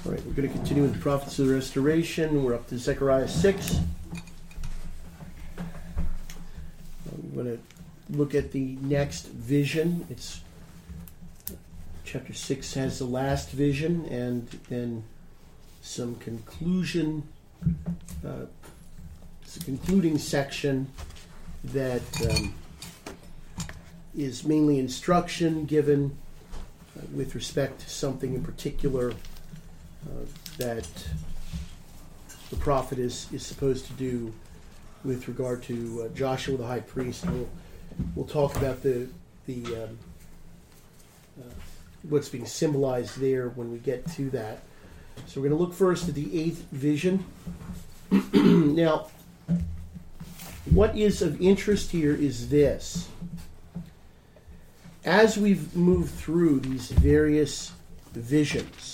All right, we're going to continue with the prophets of the restoration. We're up to Zechariah 6. I'm going to look at the next vision. It's chapter 6 has the last vision, and then some conclusion. It's a concluding section that is mainly instruction given with respect to something in particular that the prophet is supposed to do with regard to Joshua the high priest. We'll talk about the what's being symbolized there when we get to that. So we're going to look first at the eighth vision. Now, what is of interest here is this. As we've moved through these various visions,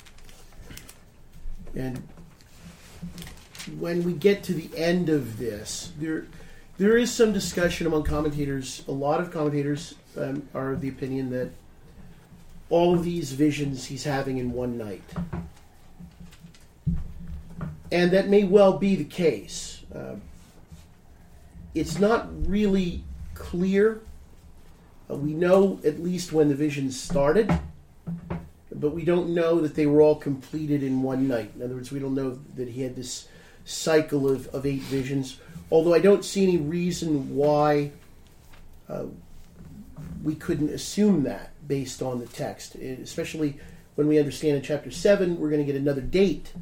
and when we get to the end of this, there is some discussion among commentators. A lot of commentators are of the opinion that all of these visions he's having in one night. And that may well be the case. It's not really clear. We know at least when the visions started, but we don't know that they were all completed in one night. In other words, we don't know that he had this cycle of 8 visions, although I don't see any reason why we couldn't assume that based on the text, especially when we understand in chapter 7 we're going to get another date.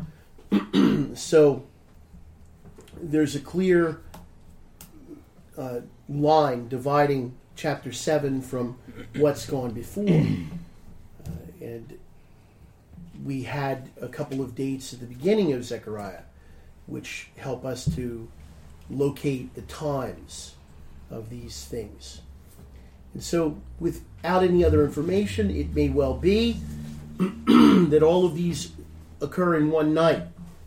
So there's a clear line dividing chapter 7 from what's gone before. And we had a couple of dates at the beginning of Zechariah which help us to locate the times of these things. And so without any other information, it may well be that all of these occur in one night.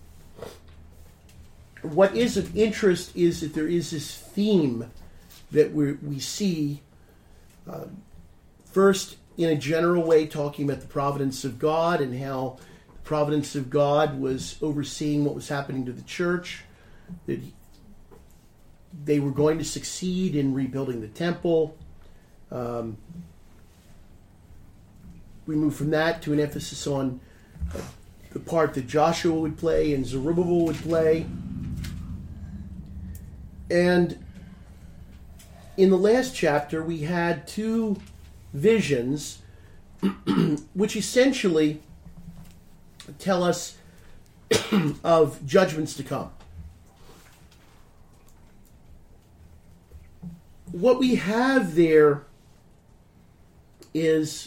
What is of interest is that there is this theme that we see first in a general way talking about the providence of God and how the providence of God was overseeing what was happening to the church, that they were going to succeed in rebuilding the temple. We move from that to an emphasis on the part that Joshua would play and Zerubbabel would play. And in the last chapter, we had 2 visions which essentially tell us of judgments to come. What we have there is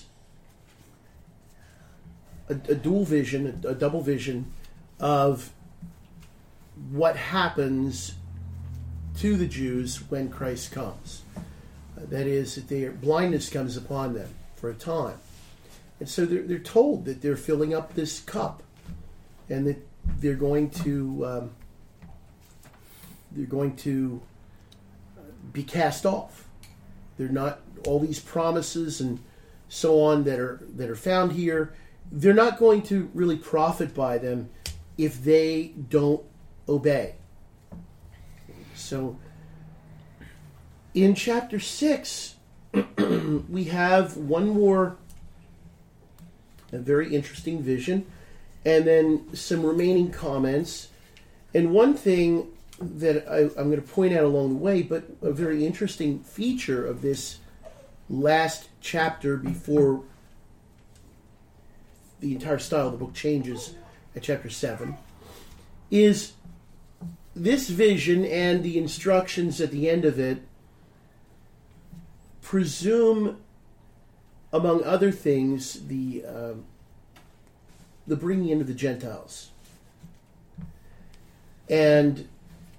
a dual vision, a double vision of what happens to the Jews when Christ comes. That is, that their blindness comes upon them for a time. And so they're told that they're filling up this cup and that they're going to be cast off. They're not, all these promises and so on that are found here, they're not going to really profit by them if they don't obey. So in chapter 6, we have one more a very interesting vision, and then some remaining comments. And one thing that I'm going to point out along the way, but a very interesting feature of this last chapter before the entire style of the book changes at chapter 7, is this vision and the instructions at the end of it presume, among other things, the bringing in of the Gentiles. And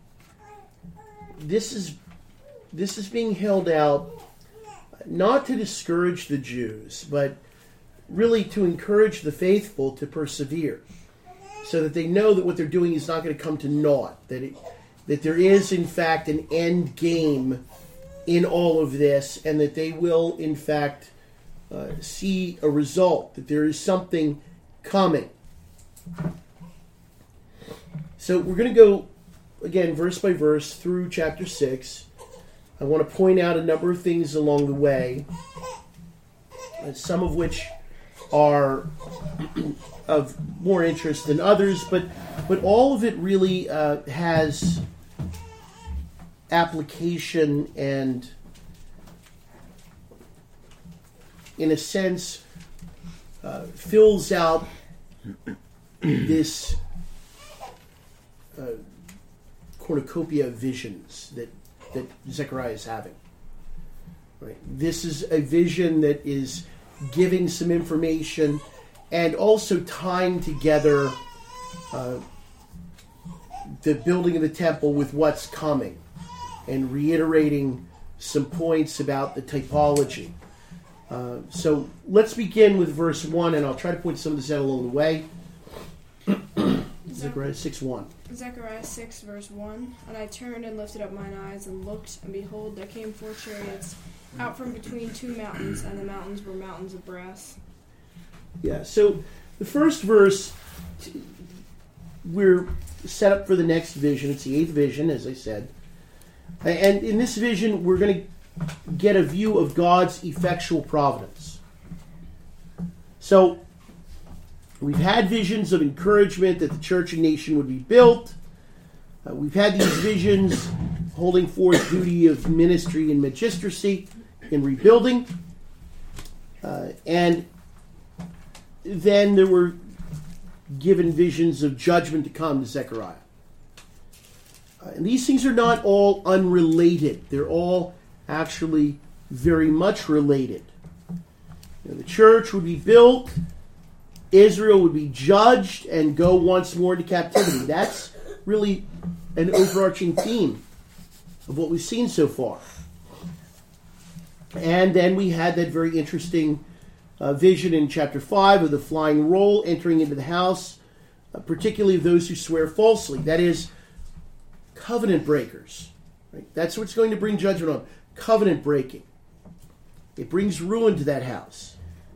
this is being held out not to discourage the Jews, but really to encourage the faithful to persevere, so that they know that what they're doing is not going to come to naught, that there is, in fact, an end game in all of this, and that they will, in fact, see a result, that there is something coming. So we're going to go, again, verse by verse through chapter 6. I want to point out a number of things along the way, some of which are of more interest than others, but all of it really has application and, in a sense, fills out this cornucopia of visions that Zechariah is having. Right? This is a vision that is giving some information and also tying together the building of the temple with what's coming and reiterating some points about the typology. So let's begin with verse 1, and I'll try to point some of this out along the way. Zechariah 6:1. Zechariah 6, verse 1. And I turned and lifted up mine eyes and looked, and behold, there came 4 chariots out from between 2 mountains, and the mountains were mountains of brass. Yeah, so the first verse, we're set up for the next vision. It's the 8th vision, as I said. And in this vision, we're going to get a view of God's effectual providence. So, we've had visions of encouragement that the church and nation would be built. We've had these visions holding forth duty of ministry and magistracy in rebuilding. And then there were given visions of judgment to come to Zechariah. And these things are not all unrelated. They're all actually very much related. The church would be built, Israel would be judged, and go once more into captivity. That's really an overarching theme of what we've seen so far. And then we had that very interesting vision in chapter 5 of the flying roll entering into the house, particularly of those who swear falsely. That is, covenant breakers. Right? That's what's going to bring judgment on. Covenant breaking. It brings ruin to that house.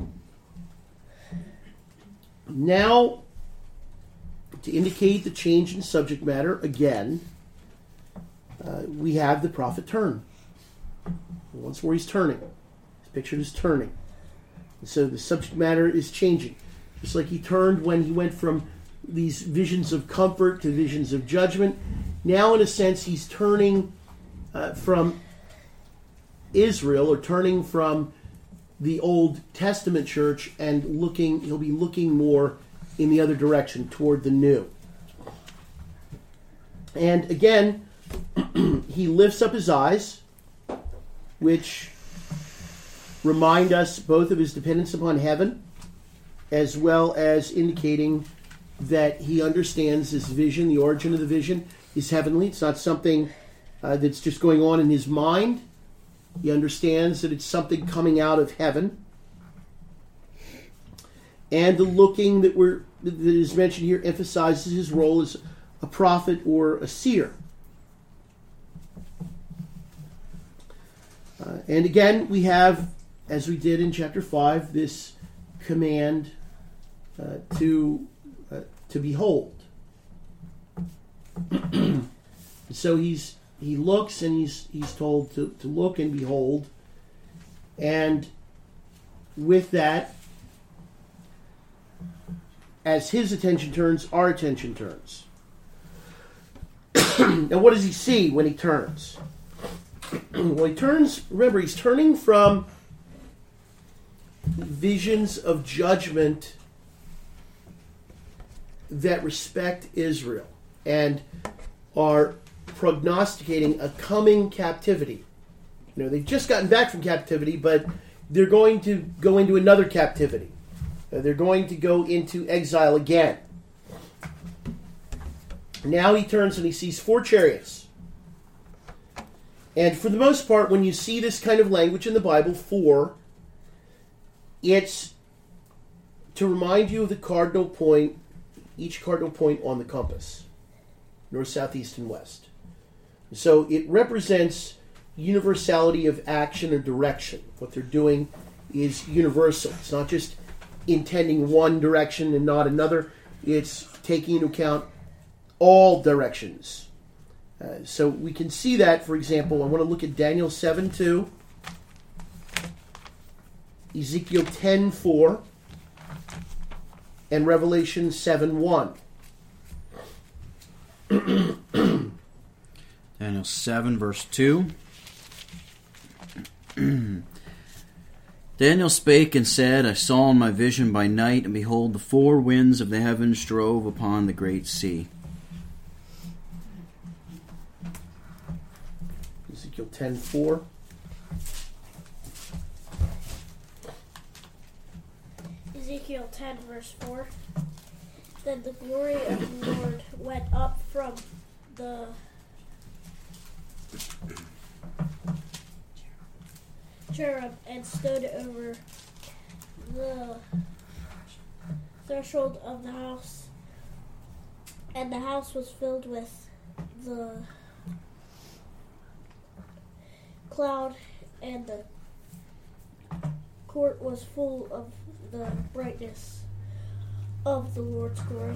Now, to indicate the change in subject matter, again, we have the prophet turn. Once more he's turning. He's pictured as turning. And so the subject matter is changing. Just like he turned when he went from these visions of comfort to visions of judgment. Now, in a sense, he's turning from Israel, or turning from the Old Testament church, and he'll be looking more in the other direction, toward the new. And again, he lifts up his eyes, which remind us both of his dependence upon heaven, as well as indicating that he understands this vision, the origin of the vision is heavenly. It's not something that's just going on in his mind. He understands that it's something coming out of heaven. And the looking that is mentioned here emphasizes his role as a prophet or a seer. And again, we have, as we did in chapter 5, this command to behold. So he looks, and he's told to look and behold. And with that, as his attention turns, our attention turns. And what does he see when he turns? Well, he turns, remember, he's turning from visions of judgment that respect Israel and are prognosticating a coming captivity. You know, they've just gotten back from captivity, but they're going to go into another captivity. They're going to go into exile again. Now he turns and he sees 4 chariots. And for the most part, when you see this kind of language in the Bible, 4, it's to remind you of the cardinal point, each cardinal point on the compass. North, south, east, and west. So it represents universality of action or direction. What they're doing is universal. It's not just intending one direction and not another. It's taking into account all directions. So we can see that, for example, I want to look at Daniel 7:2, Ezekiel 10:4, and Revelation 7:1. Daniel 7, verse 2. Daniel spake and said, I saw in my vision by night, and behold, the four winds of the heavens drove upon the great sea. Ezekiel 10:4. Ezekiel 10, verse 4. Then the glory of the Lord went up from the cherub and stood over the threshold of the house, and the house was filled with the cloud, and the court was full of the brightness of the Lord's glory.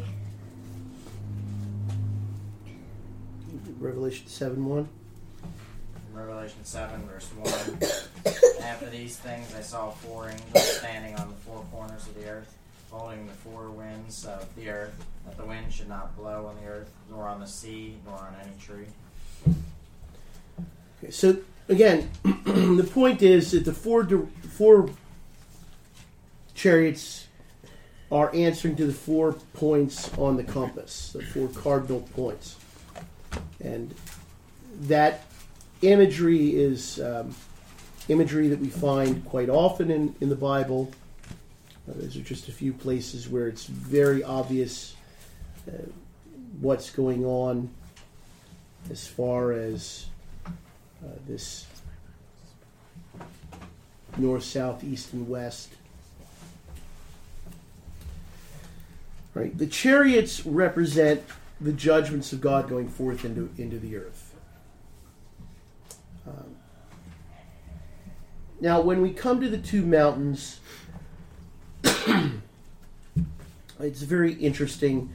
Revelation 7:1. Revelation 7, verse 1. After these things I saw four angels standing on the four corners of the earth, holding the four winds of the earth, that the wind should not blow on the earth, nor on the sea, nor on any tree. Okay, so again, the point is that the four chariots are answering to the 4 points on the compass, the 4 cardinal points. And that imagery is imagery that we find quite often in the Bible. Those are just a few places where it's very obvious what's going on as far as this north, south, east, and west. Right. The chariots represent the judgments of God going forth into the earth. Now, when we come to the two mountains, it's very interesting.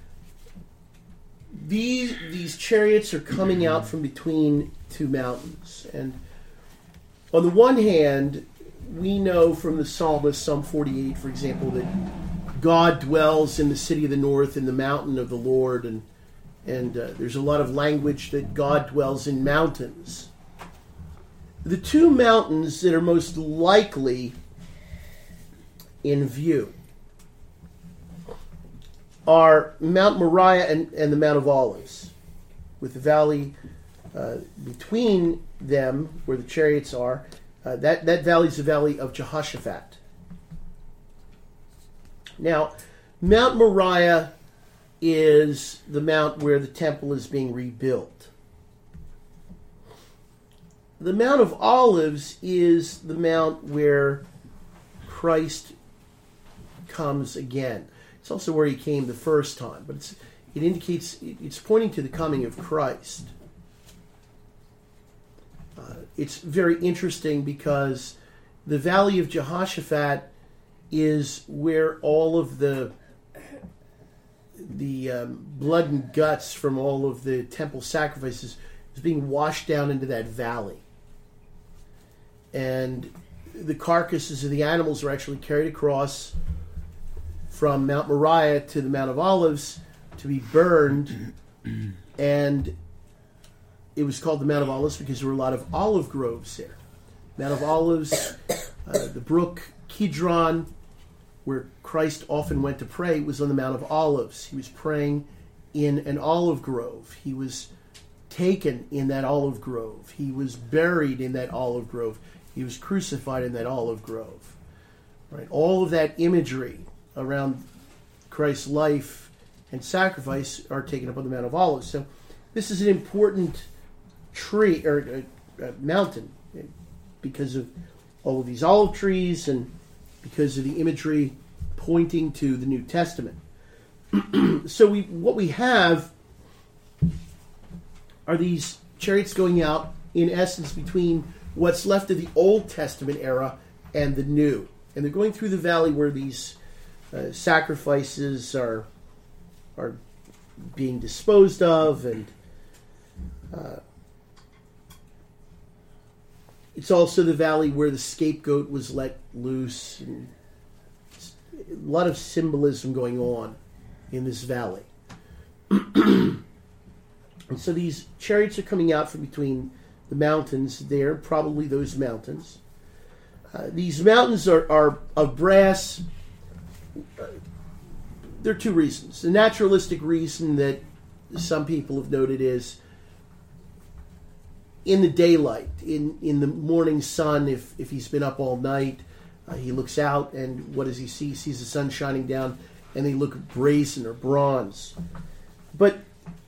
These chariots are coming out from between two mountains. And on the one hand, we know from the psalmist, Psalm 48, for example, that God dwells in the city of the north, in the mountain of the Lord, and there's a lot of language that God dwells in mountains. The two mountains that are most likely in view are Mount Moriah and the Mount of Olives, with the valley between them, where the chariots are. That valley is the valley of Jehoshaphat. Now, Mount Moriah is the mount where the temple is being rebuilt. The Mount of Olives is the mount where Christ comes again. It's also where he came the first time, but it indicates it's pointing to the coming of Christ. It's very interesting because the Valley of Jehoshaphat is where all of the blood and guts from all of the temple sacrifices is being washed down into that valley. And the carcasses of the animals are actually carried across from Mount Moriah to the Mount of Olives to be burned. And it was called the Mount of Olives because there were a lot of olive groves there. Mount of Olives, the brook Kidron, where Christ often went to pray, was on the Mount of Olives. He was praying in an olive grove. He was taken in that olive grove. He was buried in that olive grove. He was crucified in that olive grove. Right? All of that imagery around Christ's life and sacrifice are taken up on the Mount of Olives. So this is an important tree or mountain because of all of these olive trees and because of the imagery pointing to the New Testament. So what we have are these chariots going out, in essence, between what's left of the Old Testament era and the New. And they're going through the valley where these sacrifices are are being disposed of, and it's also the valley where the scapegoat was let loose, and a lot of symbolism going on in this valley. And so these chariots are coming out from between the mountains there, probably those mountains. These mountains are of brass. There are two reasons. The naturalistic reason that some people have noted is in the daylight, in the morning sun, if he's been up all night, he looks out, and what does he see? He sees the sun shining down, and they look brazen or bronze. But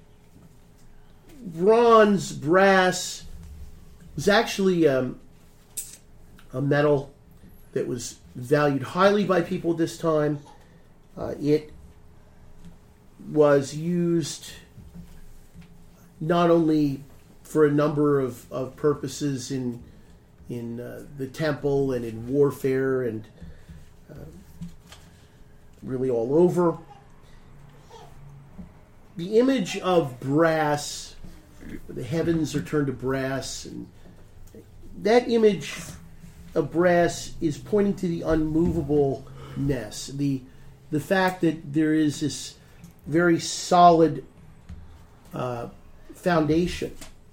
brass, was actually a metal that was valued highly by people at this time. It was used not only for a number of purposes in the temple and in warfare and really all over. The image of brass, the heavens are turned to brass, and that image of brass is pointing to the unmovableness, the fact that there is this very solid foundation.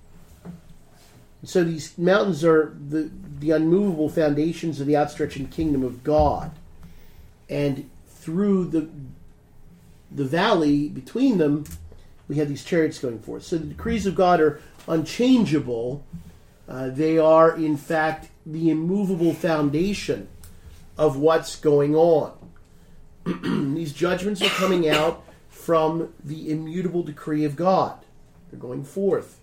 So these mountains are the unmovable foundations of the outstretching kingdom of God, and through the valley between them, we have these chariots going forth. So the decrees of God are unchangeable. They are, in fact, the immovable foundation of what's going on. These judgments are coming out from the immutable decree of God. They're going forth.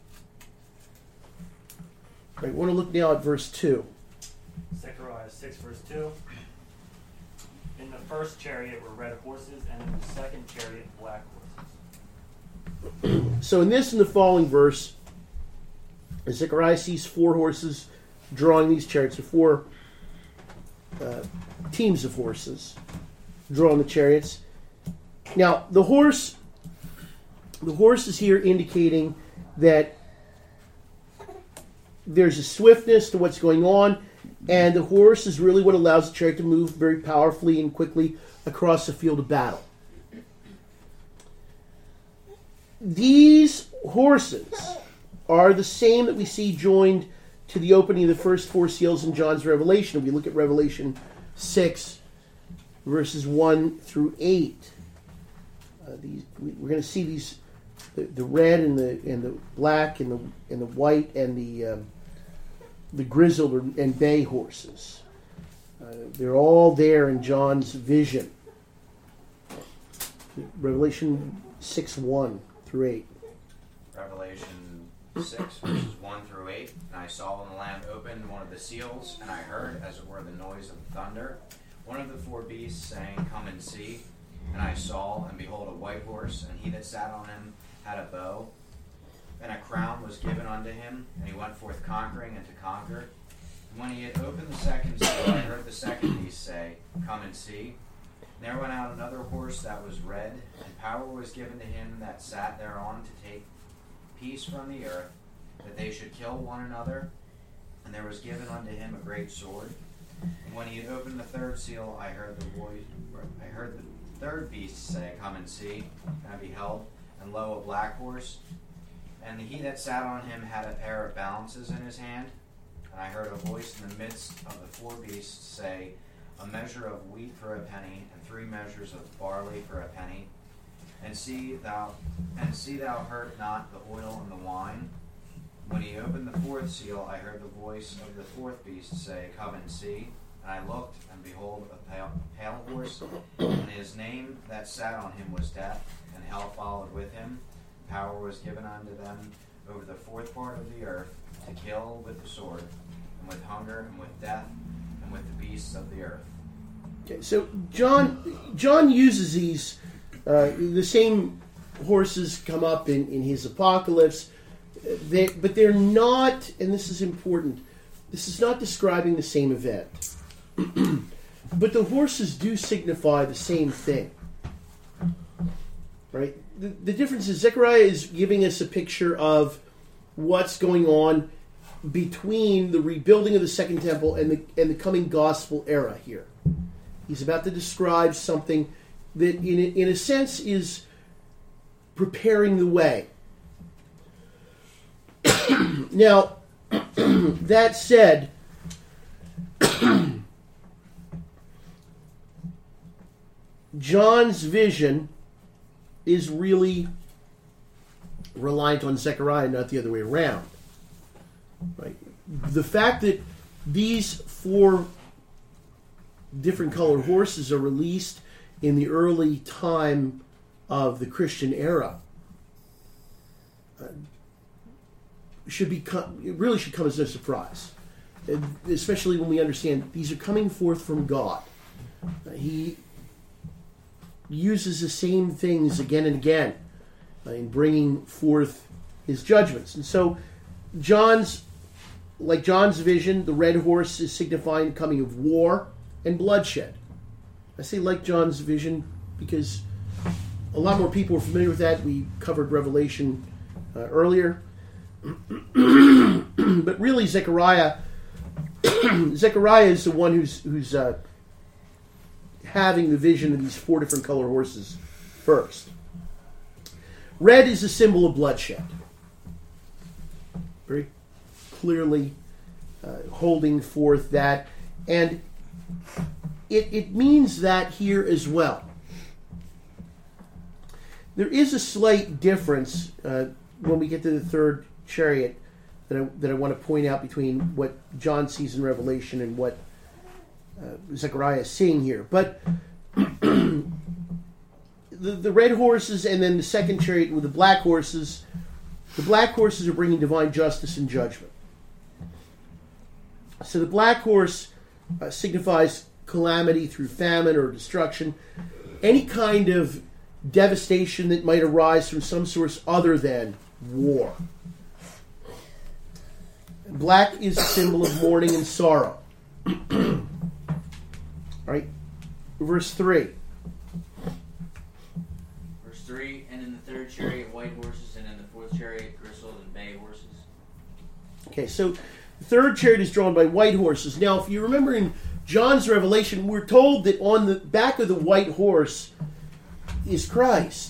I want to look now at verse 2. Zechariah 6, verse 2. In the first chariot were red horses, and in the second chariot black horses. So in this and the following verse, Zechariah sees 4 horses drawing these chariots, or 4 teams of horses drawing the chariots. Now, the horse is here indicating that there's a swiftness to what's going on, and the horse is really what allows the chariot to move very powerfully and quickly across the field of battle. These horses are the same that we see joined to the opening of the first 4 seals in John's Revelation. If we look at Revelation 6, verses 1 through 8, we're going to see these, the red and the black and the white and the grizzled and bay horses. They're all there in John's vision. Revelation 6:1 through 8. Revelation 6, verses 1 through 8. And I saw when the Lamb opened one of the seals, and I heard, as it were, the noise of thunder. One of the 4 beasts saying, "Come and see." And I saw, and behold, a white horse, and he that sat on him had a bow, and a crown was given unto him, and he went forth conquering and to conquer. And when he had opened the second seal, I heard the second beast say, "Come and see." And there went out another horse that was red, and power was given to him that sat thereon to take peace from the earth, that they should kill one another. And there was given unto him a great sword. And when he had opened the third seal, I heard the third beast say, "Come and see." And I beheld, and lo, a black horse, and he that sat on him had a pair of balances in his hand. And I heard a voice in the midst of the 4 beasts say, "A measure of wheat for a penny, and 3 measures of barley for a penny. And see thou hurt not the oil and the wine." When he opened the 4th seal, I heard the voice of the 4th beast say, "Come and see." And I looked, and behold, a pale horse, and his name that sat on him was Death, and hell followed with him. Power was given unto them over the 4th part of the earth, to kill with the sword, and with hunger, and with death, and with the beasts of the earth. Okay, so John uses these, the same horses come up in his Apocalypse, but they're not, and this is important, this is not describing the same event. But the horses do signify the same thing. Right? The difference is Zechariah is giving us a picture of what's going on between the rebuilding of the Second Temple and the coming gospel era here. He's about to describe something that, in a sense, is preparing the way. Now, that said, John's vision is really reliant on Zechariah, not the other way around. Right? The fact that these 4 different colored horses are released in the early time of the Christian era it really should come as no surprise, especially when we understand these are coming forth from God. He uses the same things again and again in bringing forth his judgments. And so John's vision, the red horse is signifying the coming of war and bloodshed. I say like John's vision because a lot more people are familiar with that. We covered Revelation earlier. But really Zechariah is the one who's having the vision of these 4 different color horses first. Red is a symbol of bloodshed. Very clearly holding forth that. And it means that here as well. There is a slight difference when we get to the 3rd chariot that I want to point out between what John sees in Revelation and what Zechariah is seeing here. But the red horses and then the 2nd chariot with the black horses are bringing divine justice and judgment. So the black horse signifies calamity through famine or destruction, any kind of devastation that might arise from some source other than war. Black is a symbol of mourning and sorrow. Right? Verse 3. Verse 3, and in the 3rd chariot, white horses, and in the 4th chariot, grizzled and bay horses. Okay, so the 3rd chariot is drawn by white horses. Now, if you remember in John's Revelation, we're told that on the back of the white horse is Christ.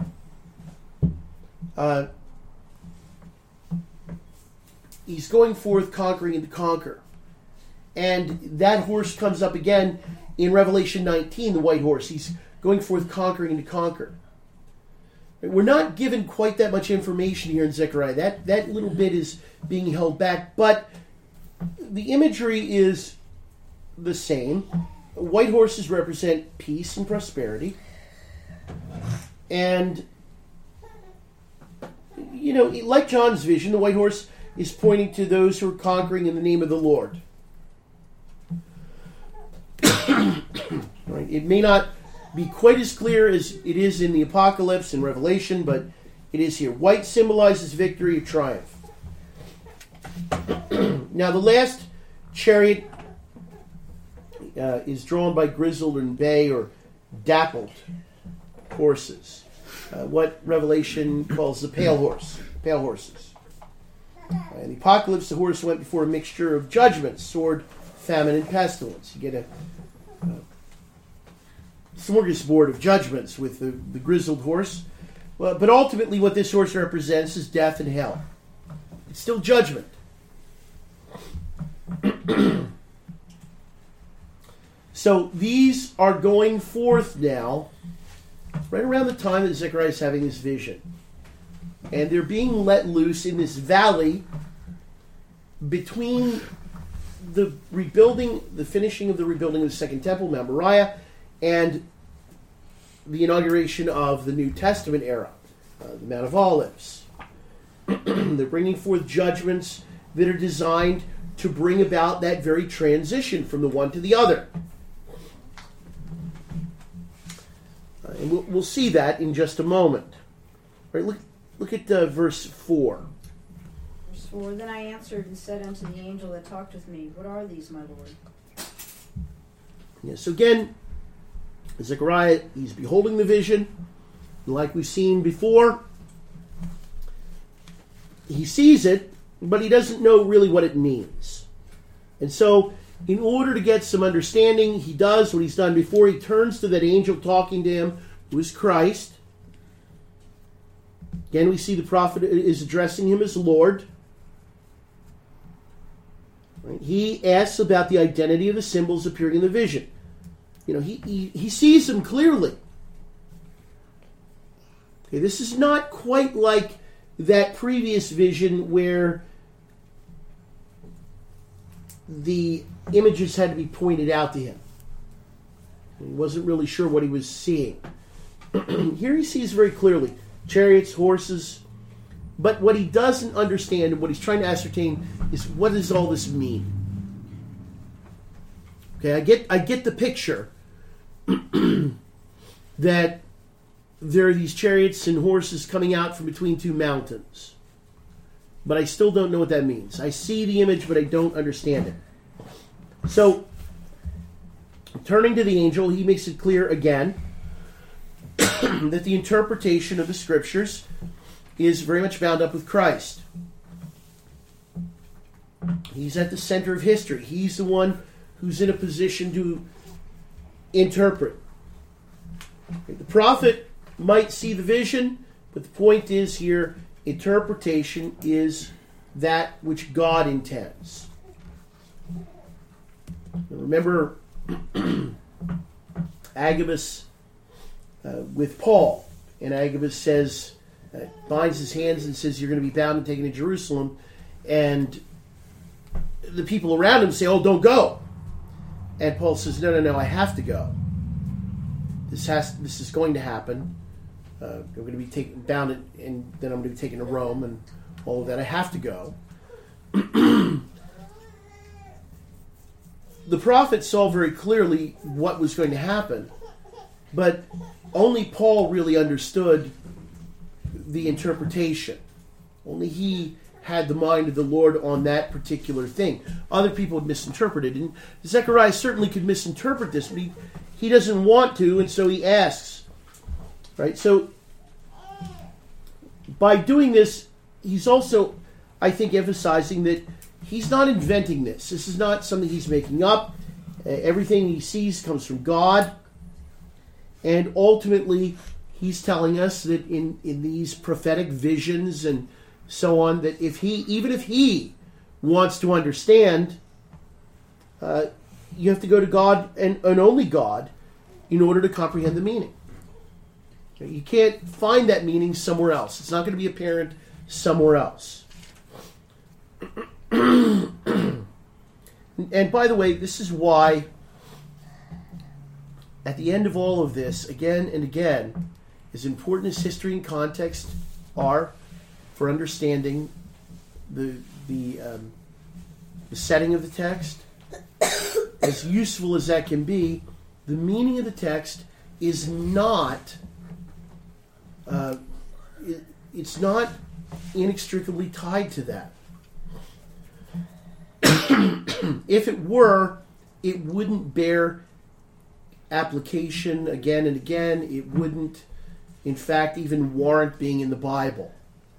He's going forth conquering and to conquer. And that horse comes up again in Revelation 19, the white horse. He's going forth conquering and to conquer. We're not given quite that much information here in Zechariah. That little bit is being held back, but the imagery is the same. White horses represent peace and prosperity. And, like John's vision, the white horse is pointing to those who are conquering in the name of the Lord. Right? It may not be quite as clear as it is in the Apocalypse and Revelation, but it is here. White symbolizes victory or triumph. Now, the last chariot is drawn by grizzled and bay or dappled horses. What Revelation calls the pale horses. In the Apocalypse, the horse went before a mixture of judgments, sword, famine, and pestilence. You get a smorgasbord of judgments with the grizzled horse. Well, but ultimately what this horse represents is death and hell. It's still judgment. So these are going forth now, right around the time that Zechariah is having this vision. And they're being let loose in this valley between the finishing of the rebuilding of the Second Temple, Mount Moriah, and the inauguration of the New Testament era, the Mount of Olives. They're bringing forth judgments that are designed to bring about that very transition from the one to the other. And we'll see that in just a moment. All right, look at verse 4. Verse 4, then I answered and said unto the angel that talked with me, what are these, my Lord? Yeah, so again, Zechariah, he's beholding the vision. Like we've seen before, he sees it, but he doesn't know really what it means. And so, in order to get some understanding, he does what he's done before. He turns to that angel talking to him, who is Christ. Again, we see the prophet is addressing him as Lord. Right? He asks about the identity of the symbols appearing in the vision. He sees them clearly. Okay, this is not quite like that previous vision where the images had to be pointed out to him. He wasn't really sure what he was seeing. Here he sees very clearly chariots, horses, but what he doesn't understand and what he's trying to ascertain is, what does all this mean? Okay, I get the picture that there are these chariots and horses coming out from between two mountains. But I still don't know what that means. I see the image, but I don't understand it. So, turning to the angel, he makes it clear again that the interpretation of the scriptures is very much bound up with Christ. He's at the center of history. He's the one who's in a position to interpret. The prophet might see the vision, but the point is here, interpretation is that which God intends. Remember Agabus with Paul, and Agabus says, binds his hands and says, you're going to be bound and taken to Jerusalem, and the people around him say, oh, don't go. And Paul says, no, I have to go. This is going to happen. I'm going to be bound, and then I'm going to be taken to Rome, and all of that. I have to go. The prophet saw very clearly what was going to happen, but only Paul really understood the interpretation. Only he had the mind of the Lord on that particular thing. Other people would misinterpret it, and Zechariah certainly could misinterpret this, but he doesn't want to, and so he asks. Right? So, by doing this, he's also, I think, emphasizing that he's not inventing this. This is not something he's making up. Everything he sees comes from God. And ultimately, he's telling us that in these prophetic visions and so on, that even if he wants to understand, you have to go to God and only God in order to comprehend the meaning. You can't find that meaning somewhere else. It's not going to be apparent somewhere else. And by the way, this is why at the end of all of this, again and again, as important as history and context are for understanding the setting of the text, as useful as that can be, the meaning of the text is not it's not inextricably tied to that. If it were, it wouldn't bear application again and again. It wouldn't, in fact, even warrant being in the Bible.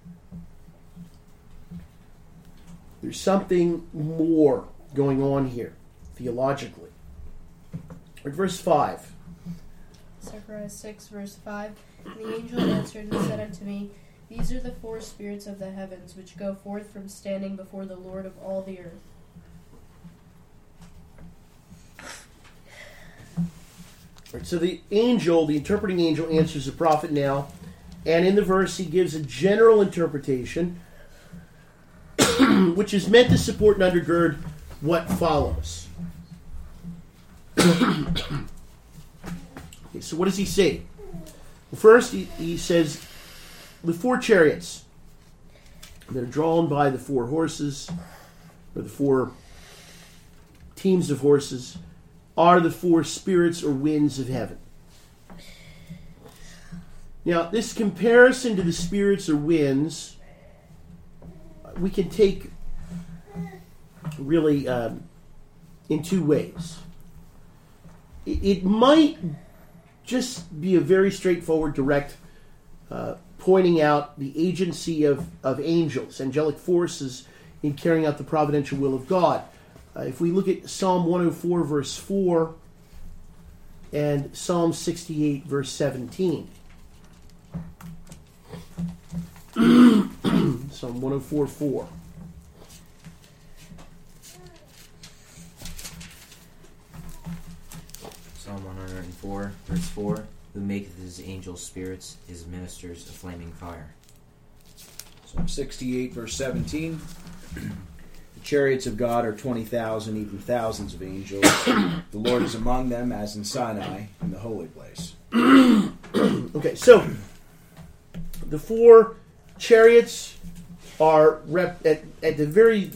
There's something more going on here, theologically. Verse 5. Zechariah 6, verse 5. And the angel answered and said unto me, These are the four spirits of the heavens, which go forth from standing before the Lord of all the earth. Right, so the interpreting angel, answers the prophet now, and in the verse he gives a general interpretation, which is meant to support and undergird what follows. Okay, so what does he say? Well, first, he says, the four chariots that are drawn by the four horses, or the four teams of horses, are the four spirits or winds of heaven. Now, this comparison to the spirits or winds, we can take really in two ways. It might just be a very straightforward, direct pointing out the agency of angels, angelic forces, in carrying out the providential will of God. If we look at Psalm 104, verse 4, and Psalm 68, verse 17. Psalm 104, 4. Psalm 104, verse 4. Who maketh his angels spirits, his ministers a flaming fire. Psalm 68, verse 17. The chariots of God are 20,000, even thousands of angels. The Lord is among them, as in Sinai, in the holy place. Okay, so the 4 chariots are at the very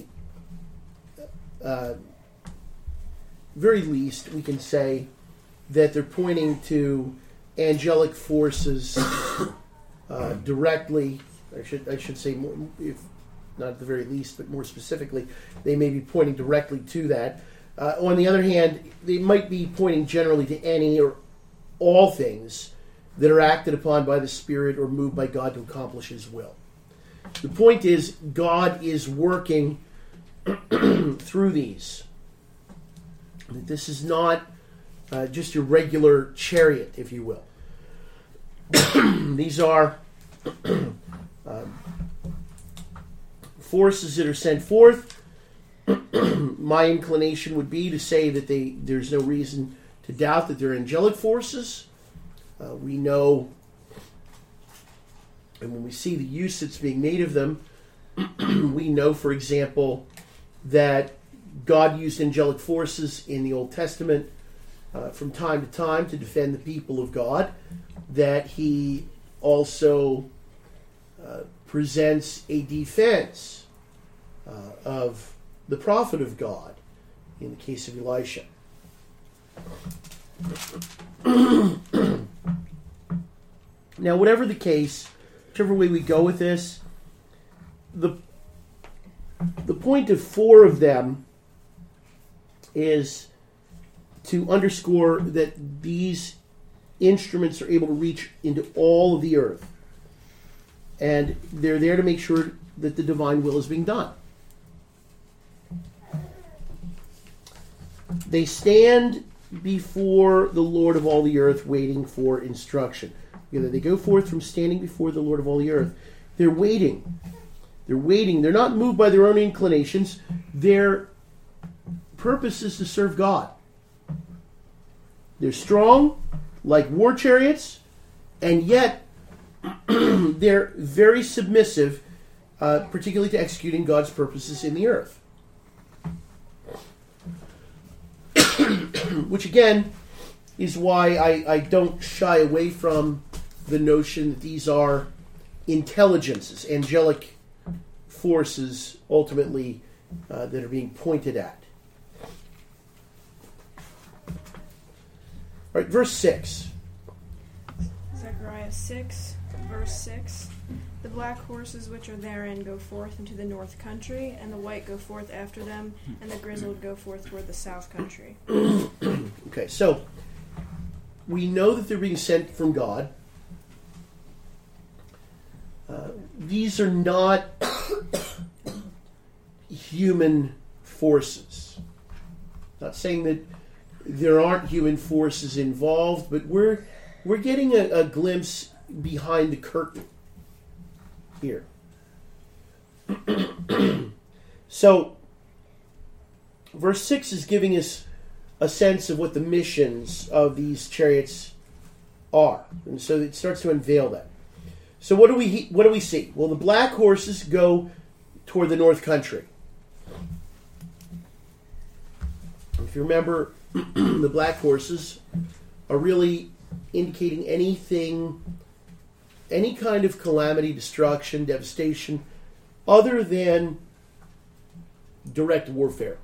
least, we can say that they're pointing to angelic forces directly. I should say more, if not at the very least, but more specifically, they may be pointing directly to that. On the other hand, they might be pointing generally to any or all things that are acted upon by the Spirit or moved by God to accomplish His will. The point is, God is working through these. This is not just your regular chariot, if you will. These are forces that are sent forth. My inclination would be to say that there's no reason to doubt that they're angelic forces. We know, and when we see the use that's being made of them, we know, for example, that God used angelic forces in the Old Testament from time to time to defend the people of God, that He also presents a defense of the prophet of God in the case of Elisha. Now, whatever the case, whichever way we go with this, the point of 4 of them is to underscore that these instruments are able to reach into all of the earth. And they're there to make sure that the divine will is being done. They stand before the Lord of all the earth waiting for instruction. They go forth from standing before the Lord of all the earth. They're waiting. They're waiting. They're not moved by their own inclinations. Their purpose is to serve God. They're strong, like war chariots, and yet they're very submissive, particularly to executing God's purposes in the earth. Which again is why I don't shy away from the notion that these are intelligences, angelic forces, ultimately, that are being pointed at. All right, verse 6. Zechariah 6, verse 6. The black horses which are therein go forth into the north country, and the white go forth after them, and the grizzled go forth toward the south country. Okay, so we know that they're being sent from God. These are not human forces. Not saying that there aren't human forces involved, but we're getting a glimpse behind the curtain here. So, verse 6 is giving us a sense of what the missions of these chariots are. And so it starts to unveil that. So what do we see? Well, the black horses go toward the north country. If you remember, the black horses are really indicating anything, any kind of calamity, destruction, devastation, other than direct warfare.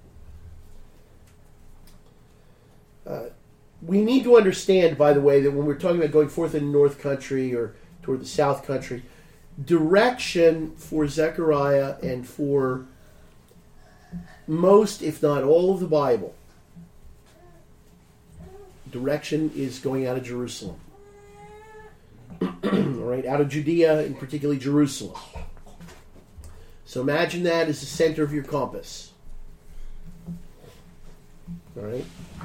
We need to understand, by the way, that when we're talking about going forth in the north country or toward the south country, direction for Zechariah and for most, if not all, of the Bible, direction is going out of Jerusalem. all right, out of Judea and particularly Jerusalem. So imagine that as the center of your compass. All right.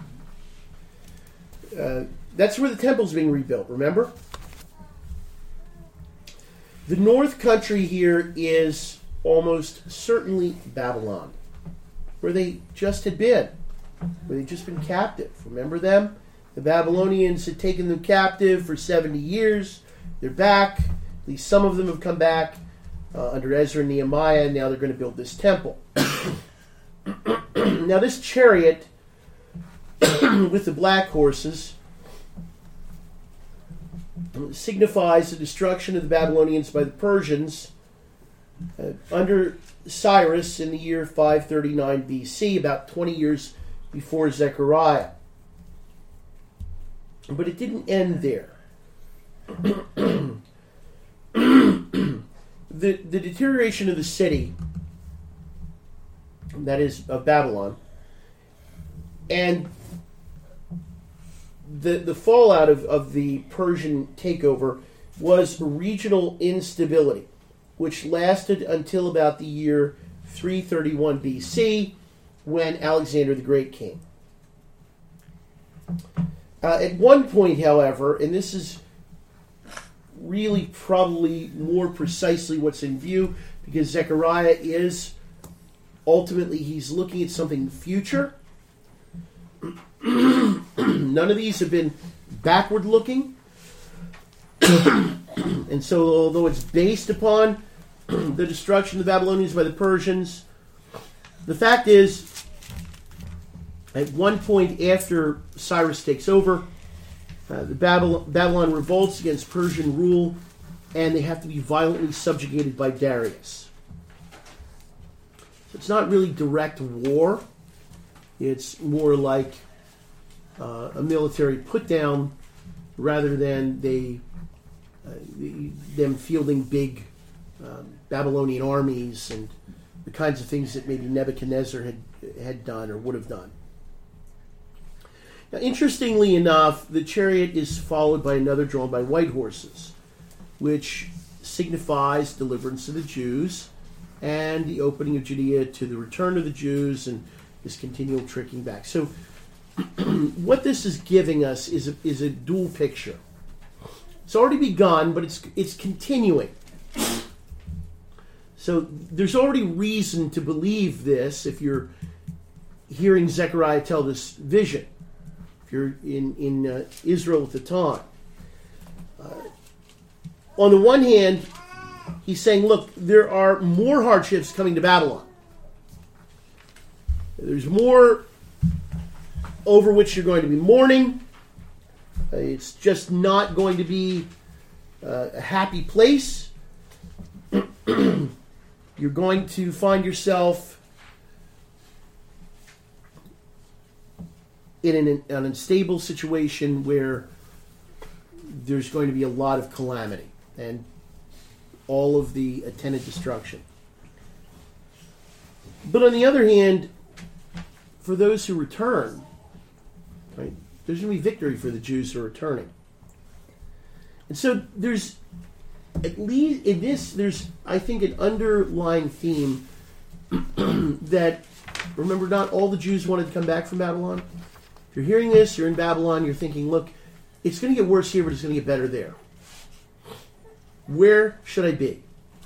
That's where the temple's being rebuilt, remember? The north country here is almost certainly Babylon, where they just had been, where they'd just been captive. Remember them? The Babylonians had taken them captive for 70 years. They're back. At least some of them have come back under Ezra and Nehemiah, and now they're going to build this temple. Now this chariot with the black horses signifies the destruction of the Babylonians by the Persians under Cyrus in the year 539 BC, about 20 years before Zechariah. But it didn't end there. The deterioration of the city, that is, of Babylon, and the fallout of the Persian takeover was regional instability, which lasted until about the year 331 BC, when Alexander the Great came. At one point, however, and this is really probably more precisely what's in view, because Zechariah is ultimately, he's looking at something future. None of these have been backward looking. And so although it's based upon the destruction of the Babylonians by the Persians, the fact is, at one point after Cyrus takes over, the Babylon revolts against Persian rule, and they have to be violently subjugated by Darius. So it's not really direct war. It's more like a military put-down rather than them fielding big Babylonian armies and the kinds of things that maybe Nebuchadnezzar had done or would have done. Now, interestingly enough, the chariot is followed by another drawn by white horses, which signifies deliverance of the Jews and the opening of Judea to the return of the Jews and this continual tricking back. So what this is giving us is a dual picture. It's already begun, but it's continuing. So there's already reason to believe this if you're hearing Zechariah tell this vision. If you're in Israel at the time. On the one hand, he's saying, look, there are more hardships coming to Babylon. There's more over which you're going to be mourning. It's just not going to be a happy place. You're going to find yourself in an unstable situation where there's going to be a lot of calamity and all of the attendant destruction. But on the other hand, for those who return, right, there's going to be victory for the Jews who are returning. And so there's, at least in this, there's, I think, an underlying theme that, remember, not all the Jews wanted to come back from Babylon. If you're hearing this, you're in Babylon, you're thinking, look, it's going to get worse here, but it's going to get better there. Where should I be?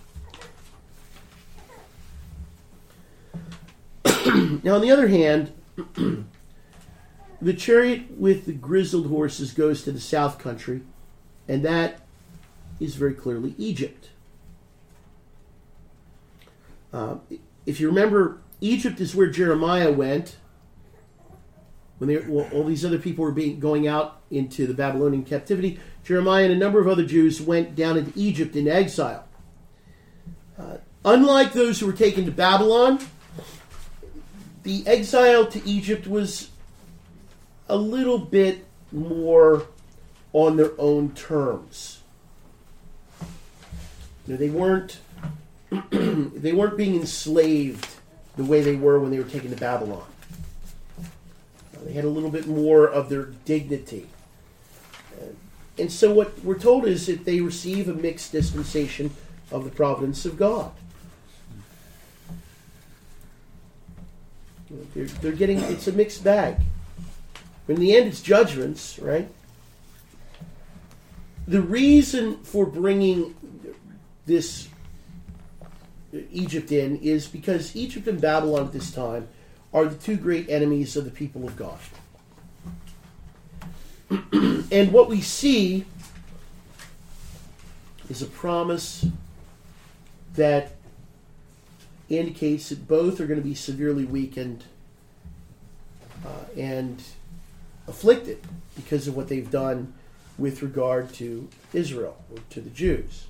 Now, on the other hand, the chariot with the grizzled horses goes to the south country, and that is very clearly Egypt. If you remember, Egypt is where Jeremiah went when all these other people were going out into the Babylonian captivity. Jeremiah and a number of other Jews went down into Egypt in exile. Unlike those who were taken to Babylon, the exile to Egypt was a little bit more on their own terms. You know, they weren't being enslaved the way they were when they were taken to Babylon. They had a little bit more of their dignity. And so what we're told is that they receive a mixed dispensation of the providence of God. They're getting, it's a mixed bag. In the end, it's judgments, right? The reason for bringing this Egypt in is because Egypt and Babylon at this time are the two great enemies of the people of God. And what we see is a promise that indicates that both are going to be severely weakened and afflicted because of what they've done with regard to Israel, or to the Jews.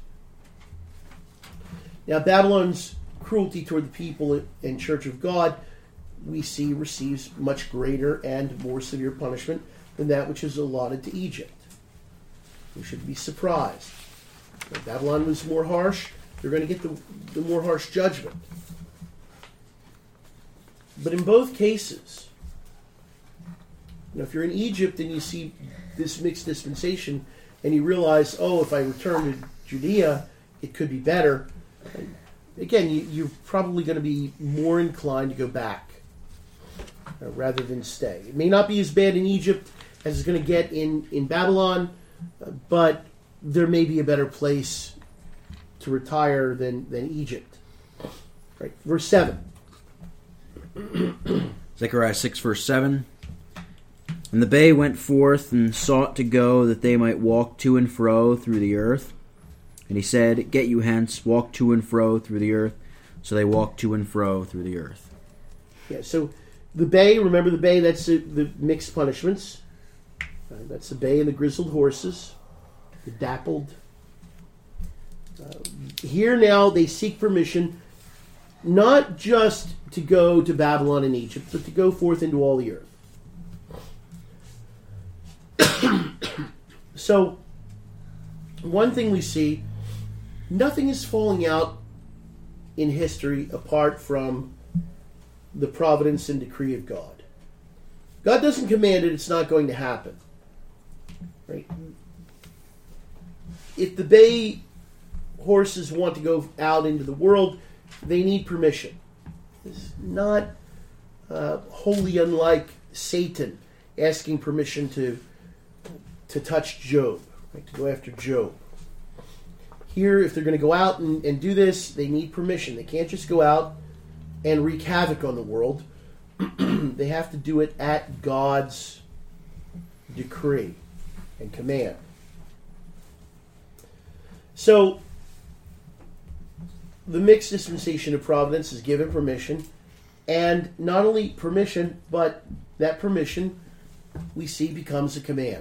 Now, Babylon's cruelty toward the people and church of God, we see, receives much greater and more severe punishment than that which is allotted to Egypt. We should be surprised. If Babylon was more harsh, they're going to get the more harsh judgment. But in both cases, if you're in Egypt and you see this mixed dispensation and you realize, oh, if I return to Judea, it could be better. Again, you're probably going to be more inclined to go back rather than stay. It may not be as bad in Egypt as it's going to get in Babylon, but there may be a better place to retire than Egypt. Right. Verse 7. Zechariah 6, verse 7. And the bay went forth and sought to go that they might walk to and fro through the earth. And he said, Get you hence, walk to and fro through the earth. So they walked to and fro through the earth. Yeah, so the bay, remember the bay, that's the mixed punishments. That's the bay and the grizzled horses, the dappled. Here now they seek permission not just to go to Babylon and Egypt, but to go forth into all the earth. So, one thing we see, nothing is falling out in history apart from the providence and decree of God. God doesn't command it, it's not going to happen. Right? If the bay horses want to go out into the world, they need permission. It's not wholly unlike Satan asking permission to touch Job, right? To go after Job. Here, if they're going to go out and do this, they need permission. They can't just go out and wreak havoc on the world. They have to do it at God's decree and command. So, the mixed dispensation of providence is given permission, and not only permission, but that permission we see becomes a command.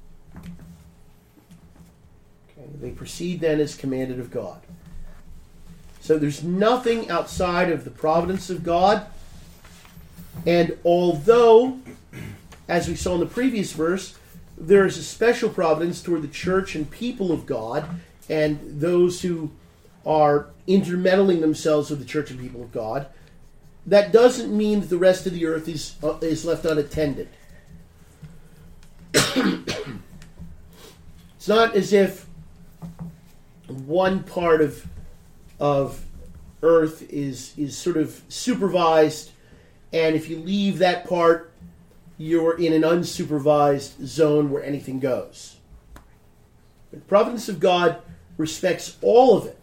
Okay, they proceed then as commanded of God. So there's nothing outside of the providence of God, and although, as we saw in the previous verse, there is a special providence toward the church and people of God, and those who are intermeddling themselves with the church and people of God, that doesn't mean that the rest of the earth is left unattended. It's not as if one part of earth is sort of supervised, and if you leave that part, you're in an unsupervised zone where anything goes. The providence of God respects all of it.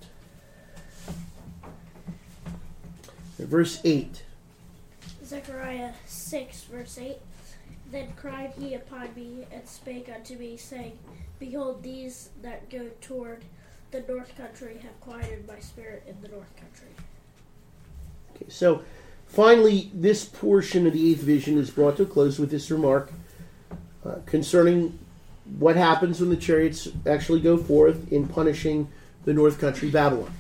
Verse 8. Zechariah 6, verse 8. Then cried he upon me, and spake unto me, saying, Behold, these that go toward the north country have quieted my spirit in the north country. Okay, so finally, this portion of the 8th vision is brought to a close with this remark concerning what happens when the chariots actually go forth in punishing the north country, Babylon.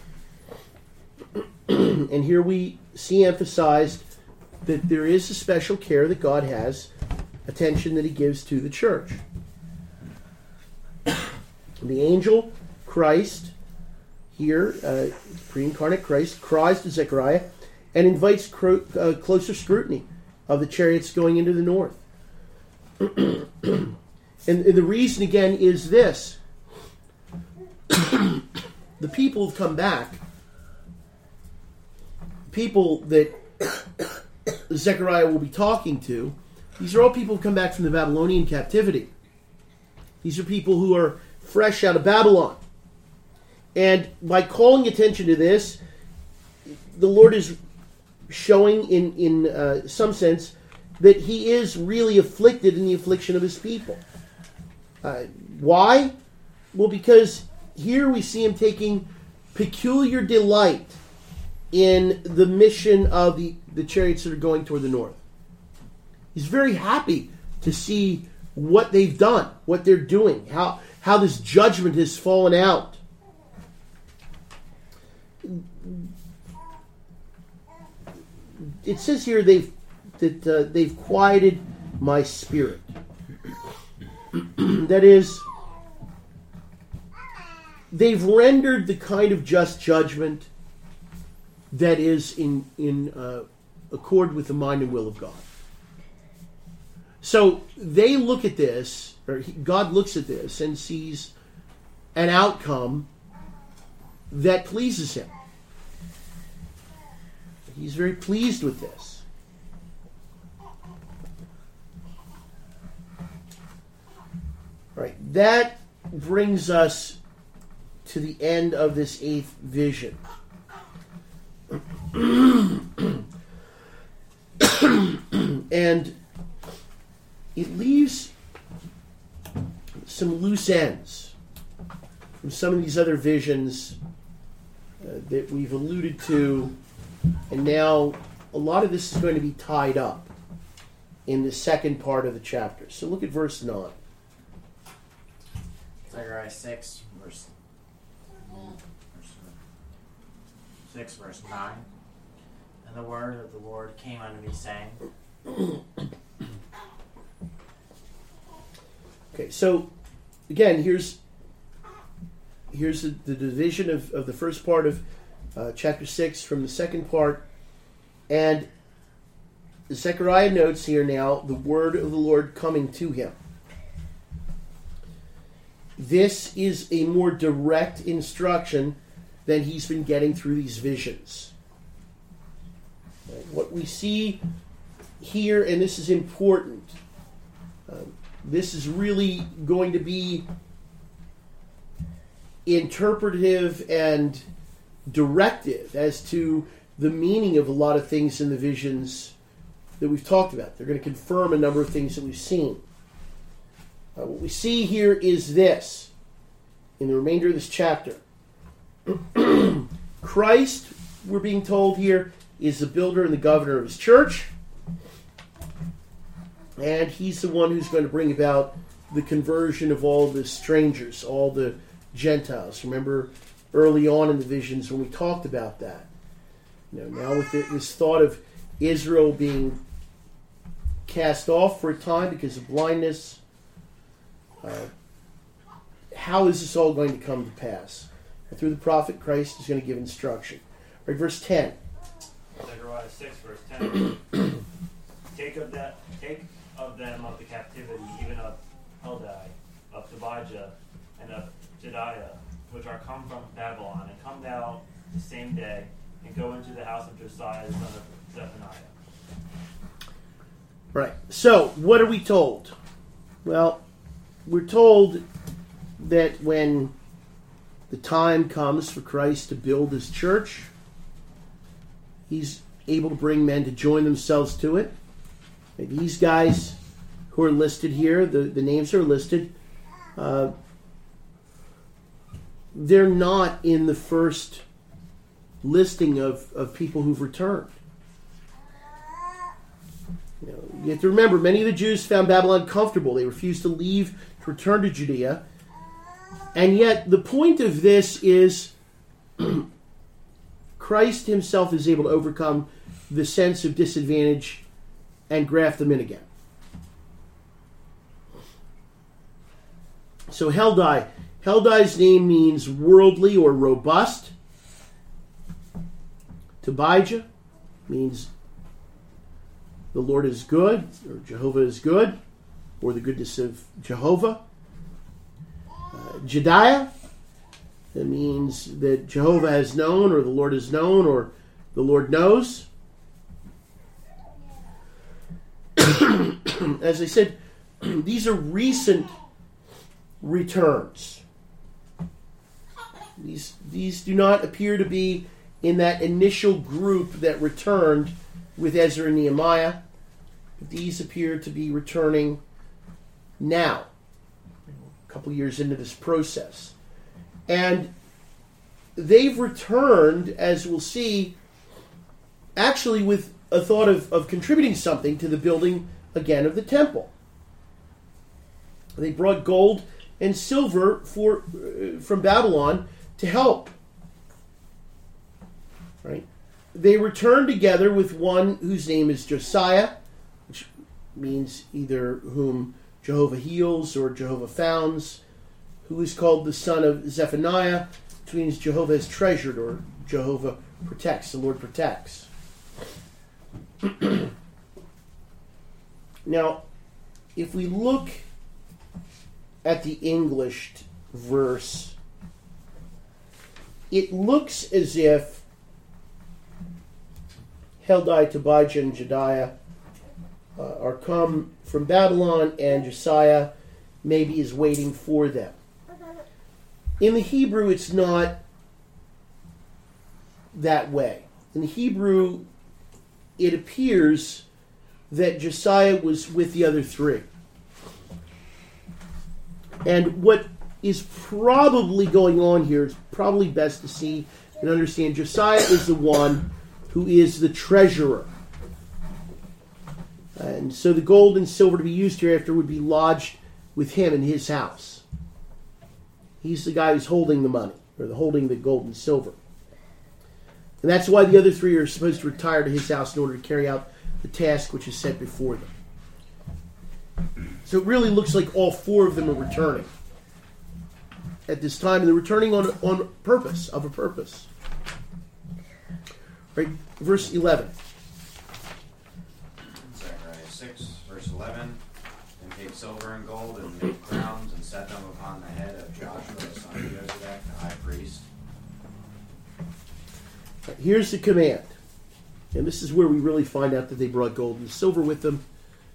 And here we see emphasized that there is a special care that God has, attention that he gives to the church. The angel, Christ, here, pre-incarnate Christ, cries to Zechariah and invites closer scrutiny of the chariots going into the north. And the reason, again, is this. The people who've come back, people that Zechariah will be talking to, these are all people who come back from the Babylonian captivity. These are people who are fresh out of Babylon. And by calling attention to this, the Lord is showing in some sense that he is really afflicted in the affliction of his people. Why? Well, because here we see him taking peculiar delight in the mission of the chariots that are going toward the north. He's very happy to see what they've done, what they're doing, how this judgment has fallen out. It says here they've quieted my spirit. That is, they've rendered the kind of just judgment that is in accord with the mind and will of God. So they look at this, or God looks at this and sees an outcome that pleases him. He's very pleased with this. All right, that brings us to the end of this 8th vision. And it leaves some loose ends from some of these other visions that we've alluded to, and now a lot of this is going to be tied up in the second part of the chapter. So look at verse 9. Zechariah 6, verse 9. And the word of the Lord came unto me, saying... Okay, so again, here's the division of the first part of chapter 6 from the second part. And Zechariah notes here now the word of the Lord coming to him. This is a more direct instruction than he's been getting through these visions. What we see here, and this is important, this is really going to be interpretive and directive as to the meaning of a lot of things in the visions that we've talked about. They're going to confirm a number of things that we've seen. What we see here is this, in the remainder of this chapter. Christ, we're being told here, is the builder and the governor of his church. And he's the one who's going to bring about the conversion of all the strangers, all the Gentiles. Remember early on in the visions when we talked about that. Now with this thought of Israel being cast off for a time because of blindness, how is this all going to come to pass? And through the prophet, Christ is going to give instruction. Right, verse 10. Zechariah 6, verse 10. Take of them of the captivity, even of Heldai, of Tobijah, and of Jediah, which are come from Babylon, and come thou the same day, and go into the house of Josiah, the son of Zephaniah. Right. So, what are we told? Well, we're told that when the time comes for Christ to build his church, he's able to bring men to join themselves to it. And these guys who are listed here, the names are listed, they're not in the first listing of people who've returned. You have to remember, many of the Jews found Babylon comfortable. They refused to leave to return to Judea. And yet, the point of this is Christ himself is able to overcome the sense of disadvantage and graft them in again. So Heldai's name means worldly or robust. Tobijah means the Lord is good, or Jehovah is good. or the goodness of Jehovah. Jediah, that means that Jehovah has known, or the Lord has known, or the Lord knows. As I said, these are recent returns. These do not appear to be in that initial group that returned with Ezra and Nehemiah. But these appear to be returning now, a couple years into this process. And they've returned, as we'll see, actually with a thought of contributing something to the building again of the temple. They brought gold and silver from Babylon to help. Right? They returned together with one whose name is Josiah, which means either whom Jehovah heals or Jehovah founds, who is called the son of Zephaniah, which means Jehovah has treasured or Jehovah protects, the Lord protects. Now, if we look at the Englished verse, it looks as if Heldai, Tobijah, and Jediah are come from Babylon, and Josiah maybe is waiting for them. In the Hebrew, it's not that way. In the Hebrew, it appears that Josiah was with the other three. And what is probably going on here is probably best to see and understand Josiah is the one who is the treasurer. And so the gold and silver to be used hereafter would be lodged with him in his house. He's the guy who's holding the money, or holding the gold and silver. And that's why the other three are supposed to retire to his house in order to carry out the task which is set before them. So it really looks like all four of them are returning at this time, and they're returning on purpose, of a purpose. Right, verse 11. Zechariah 6, verse 11. And take silver and gold and make crowns and set them upon the head of Joshua the son of Josedek, the high priest. Here's the command. And this is where we really find out that they brought gold and silver with them.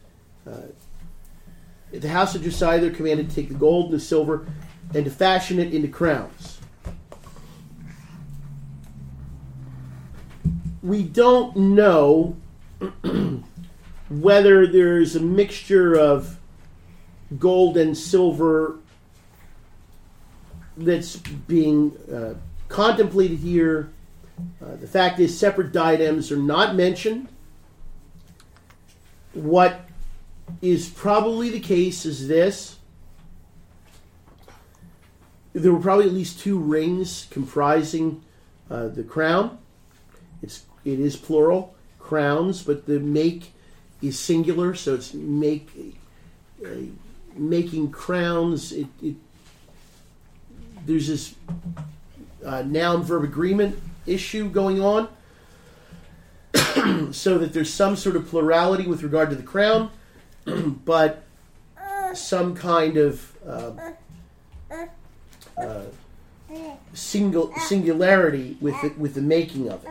At the house of Josiah, they're commanded to take the gold and the silver and to fashion it into crowns. We don't know whether there's a mixture of gold and silver that's being contemplated here. The fact is, separate diadems are not mentioned. What is probably the case is this. There were probably at least two rings comprising the crown. It is plural, crowns, but the make is singular, so it's making crowns. There's this noun-verb agreement issue going on, so that there's some sort of plurality with regard to the crown, but some kind of singularity with the making of it.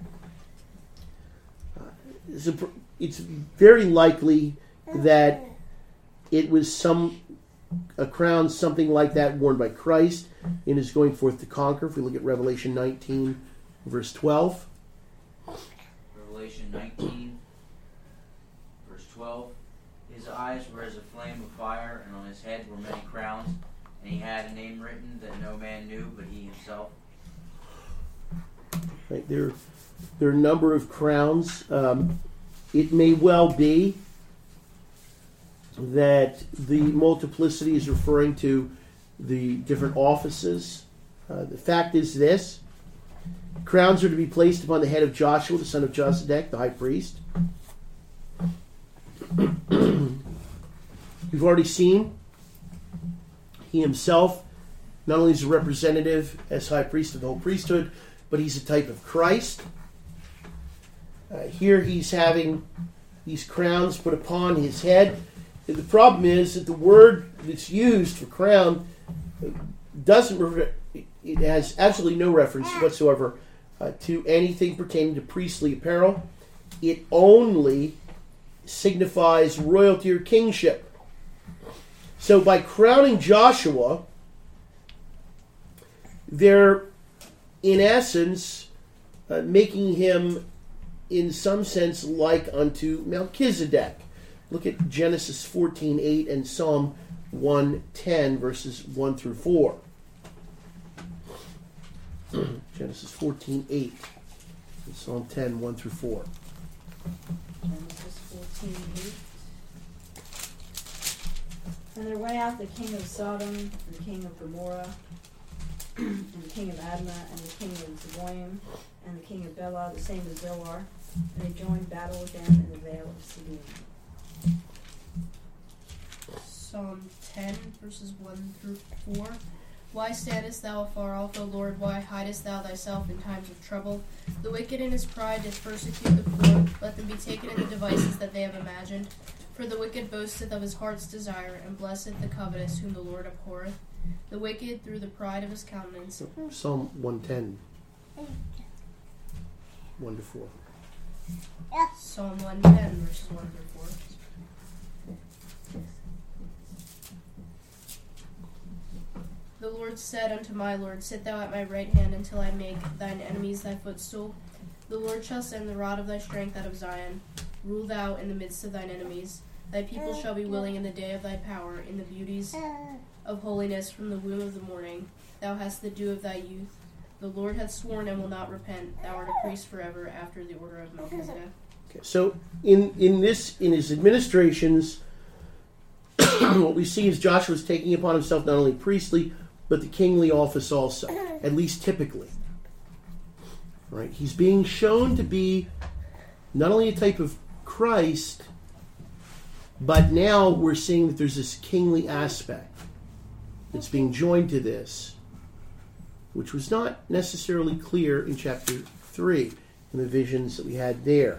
It's very likely that it was a crown, something like that, worn by Christ in his going forth to conquer. If we look at Revelation 19, verse 12. Revelation 19, verse 12. His eyes were as a flame of fire, and on his head were many crowns, and he had a name written that no man knew but he himself. Right, there are a number of crowns. It may well be that the multiplicity is referring to the different offices. The fact is this: crowns are to be placed upon the head of Joshua, the son of Josedek, the high priest. We've already seen he himself not only is a representative as high priest of the whole priesthood, but he's a type of Christ. Here he's having these crowns put upon his head, the problem is that the word that's used for crown it has absolutely no reference whatsoever to anything pertaining to priestly apparel. It only signifies royalty or kingship. So by crowning Joshua, they're in essence making him in some sense like unto Melchizedek. Look at Genesis 14:8 and Psalm 110 verses 1 through 4. Genesis 14:8 and Psalm 10, 1 through 4. Genesis 14:8. And there went out the king of Sodom, and the king of Gomorrah, and the king of Admah, and the king of Zeboim, and the king of Bela, the same as Zoar, and they joined battle with them in the vale of Siddim. Psalm 10, verses 1 through 4. Why standest thou afar off, O Lord? Why hidest thou thyself in times of trouble? The wicked in his pride doth persecute the poor. Let them be taken in the devices that they have imagined. For the wicked boasteth of his heart's desire, and blesseth the covetous whom the Lord abhorreth. The wicked through the pride of his countenance. Psalm 110, 1 to 4. Psalm 110, verses 1 through 4. The Lord said unto my Lord, Sit thou at my right hand until I make thine enemies thy footstool. The Lord shall send the rod of thy strength out of Zion. Rule thou in the midst of thine enemies. Thy people shall be willing in the day of thy power, in the beauties of holiness from the womb of the morning. Thou hast the dew of thy youth. The Lord hath sworn and will not repent. Thou art a priest forever after the order of Melchizedek. Okay, so in his administrations, what we see is Joshua is taking upon himself not only priestly, but the kingly office also, at least typically. Right? He's being shown to be not only a type of Christ, but now we're seeing that there's this kingly aspect that's being joined to this, which was not necessarily clear in chapter 3 in the visions that we had there.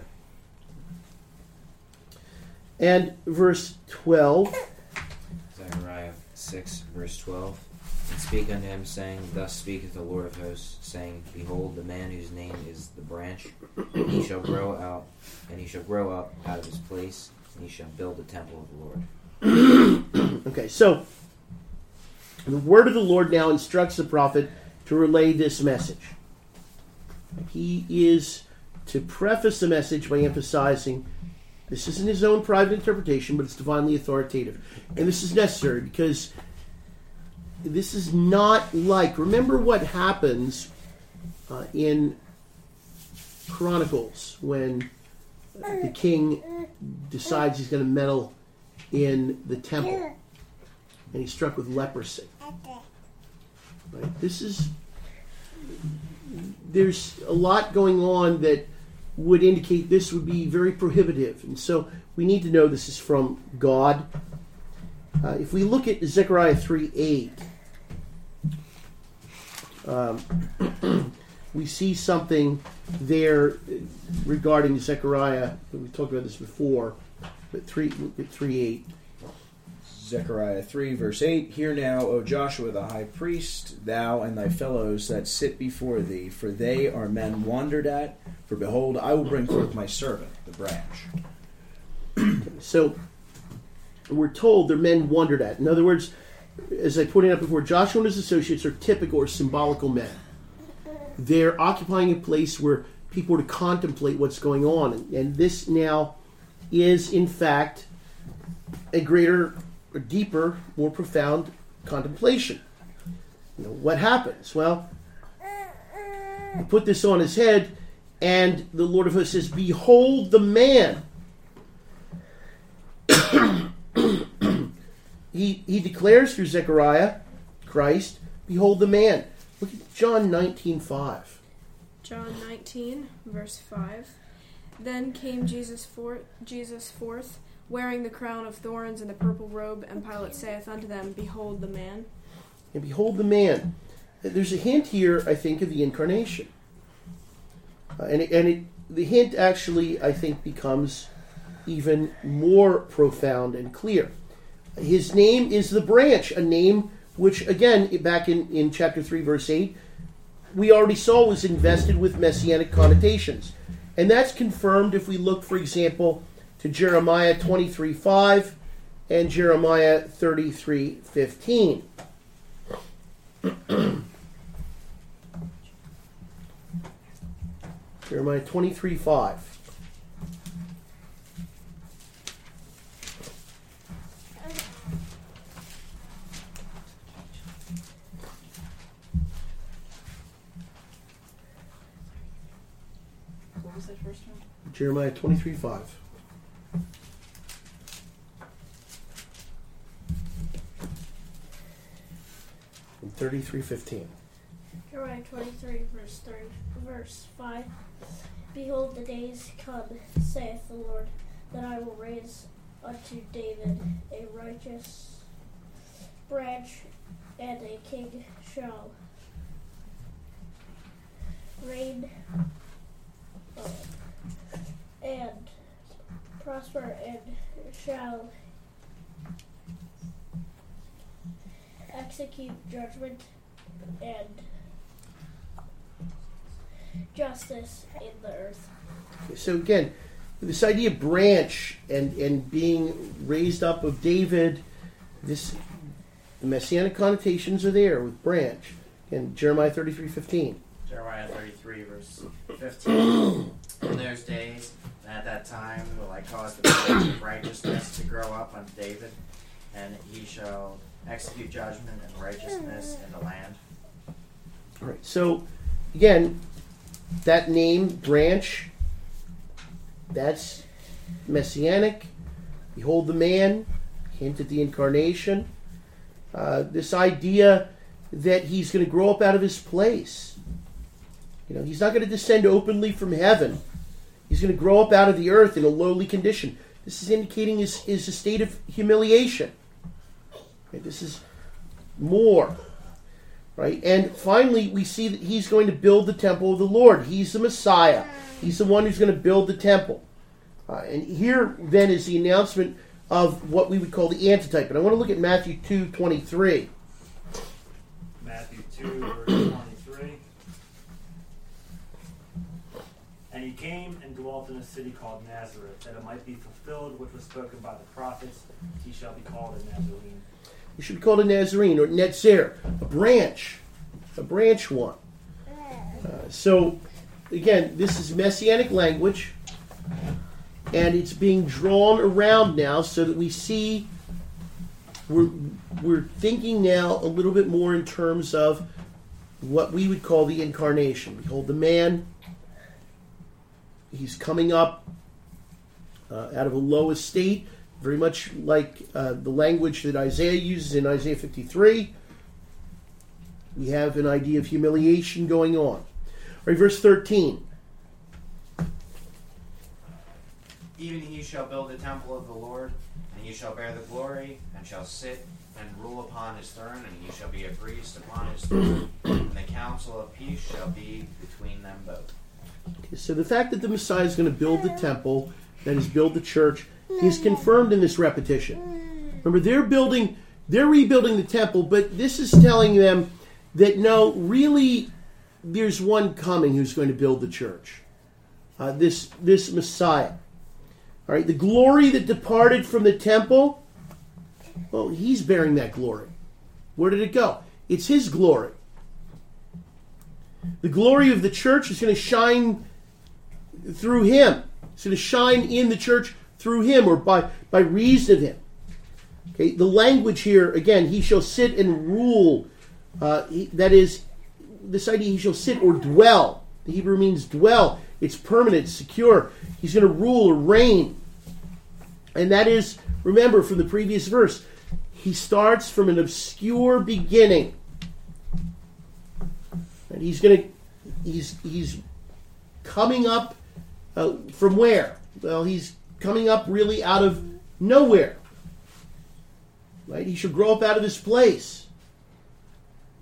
And verse 12. Zechariah 6, verse 12. And speak unto him, saying, Thus speaketh the Lord of hosts, saying, Behold, the man whose name is the branch, and he shall grow up out of his place, and he shall build the temple of the Lord. Okay, so the word of the Lord now instructs the prophet to relay this message. He is to preface the message by emphasizing this isn't his own private interpretation, but it's divinely authoritative. And this is necessary because this is not like... Remember what happens in Chronicles when the king decides he's going to meddle in the temple and he's struck with leprosy. Right? There's a lot going on that would indicate this would be very prohibitive. And so we need to know this is from God. If we look at Zechariah 3:8, we see something there regarding Zechariah. We talked about this before, but 3:8. Zechariah 3, verse 8, Hear now, O Joshua the high priest, thou and thy fellows that sit before thee, for they are men wondered at, for behold, I will bring forth my servant, the branch. So, we're told they're men wondered at. In other words, as I pointed out before, Joshua and his associates are typical or symbolical men. They're occupying a place where people are to contemplate what's going on. And this now is, in fact, a greater, a deeper, more profound contemplation. What happens? Well, you put this on his head, and the Lord of hosts says, Behold the man. He declares through Zechariah, Christ, Behold the man. Look at John 19:5. John 19, verse 5. Then came Jesus forth, wearing the crown of thorns and the purple robe, and Pilate saith unto them, Behold the man. And behold the man. There's a hint here, I think, of the incarnation. The hint actually, I think, becomes even more profound and clear. His name is the branch, a name which, again, back in chapter 3, verse 8, we already saw was invested with messianic connotations. And that's confirmed if we look, for example, to Jeremiah 23:5 and Jeremiah 33:15. Jeremiah 23:5. What was that first one? Jeremiah 23:5. And 33:15. Jeremiah 23, verse 5. Behold, the days come, saith the Lord, that I will raise unto David a righteous branch, and a king shall reign and prosper, and shall execute judgment and justice in the earth. So again, this idea of branch and being raised up of David, the messianic connotations are there with branch. And Jeremiah 33:15. Jeremiah 33, verse 15. In those days, and at that time, will I cause the branch of righteousness to grow up unto David, and he shall execute judgment and righteousness in the land. All right. So again, that name, branch, that's messianic. Behold the man, hint at the incarnation. This idea that he's going to grow up out of his place. You know, he's not going to descend openly from heaven. He's going to grow up out of the earth in a lowly condition. This is indicating his state of humiliation. Okay, this is more. Right? And finally, we see that he's going to build the temple of the Lord. He's the Messiah. He's the one who's going to build the temple. And here, then, is the announcement of what we would call the antitype. And I want to look at Matthew 2:23. Matthew 2, verse 23. And he came and dwelt in a city called Nazareth, that it might be fulfilled which was spoken by the prophets, he shall be called a Nazarene. He should be called a Nazarene or Netzer, a branch one. So, again, this is messianic language, and it's being drawn around now so that we see we're thinking now a little bit more in terms of what we would call the incarnation. Behold the man. He's coming up out of a low estate, very much like the language that Isaiah uses in Isaiah 53. We have an idea of humiliation going on. All right, verse 13. Even he shall build the temple of the Lord, and he shall bear the glory, and shall sit and rule upon his throne, and he shall be a priest upon his throne, and the counsel of peace shall be between them both. Okay, so the fact that the Messiah is going to build the temple, that is, build the church, is confirmed in this repetition. Remember, they're rebuilding the temple, but this is telling them that no, really, there's one coming who's going to build the church. This Messiah. All right, the glory that departed from the temple, well, he's bearing that glory. Where did it go? It's his glory. The glory of the church is going to shine through him. It's going to shine in the church through him or by reason of him. Okay, the language here, again, he shall sit and rule. That is, this idea, he shall sit or dwell. The Hebrew means dwell. It's permanent, secure. He's going to rule or reign. And that is, remember from the previous verse, he starts from an obscure beginning. And he's coming up from where? Well, he's coming up really out of nowhere. Right? He should grow up out of his place.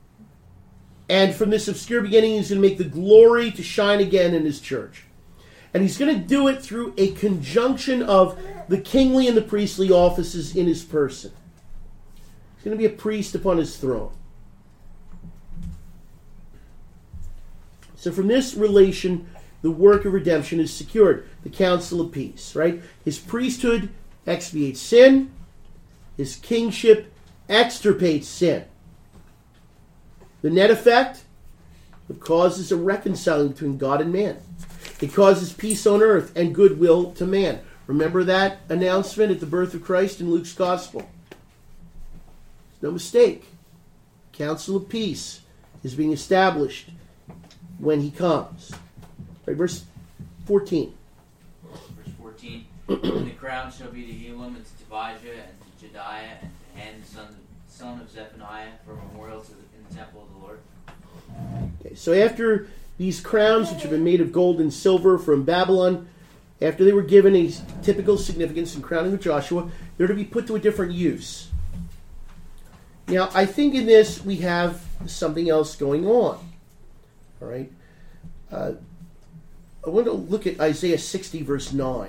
And from this obscure beginning, he's going to make the glory to shine again in his church. And he's going to do it through a conjunction of the kingly and the priestly offices in his person. He's going to be a priest upon his throne. So from this relation, the work of redemption is secured. The council of peace, right? His priesthood expiates sin. His kingship extirpates sin. The net effect, it causes a reconciling between God and man. It causes peace on earth and goodwill to man. Remember that announcement at the birth of Christ in Luke's Gospel? No mistake. Council of peace is being established when he comes. Right, verse 14. Verse 14. And the crown shall be to Elam and to Tobijah and to Jediah and to Hen, son of Zephaniah, for memorials in the temple of the Lord. Okay, so after these crowns, which have been made of gold and silver from Babylon, after they were given a typical significance in crowning of Joshua, they're to be put to a different use. Now, I think in this we have something else going on. All right? I want to look at Isaiah 60, verse 9.